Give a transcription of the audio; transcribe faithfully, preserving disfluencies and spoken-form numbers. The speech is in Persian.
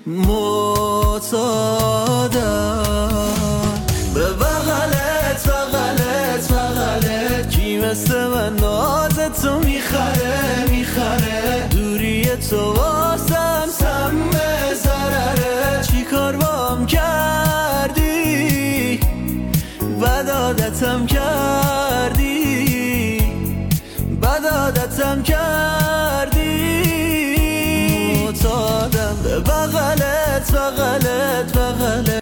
معتادم به بغلت بغلت بغلت. کی مثل من نازتو میخره میخره؟ دوری تو واسم سم ضرره. چی کار بام کردی بد عادتم کردی بد عادتم کردی. معتادم به بغلت بغلت بغلت.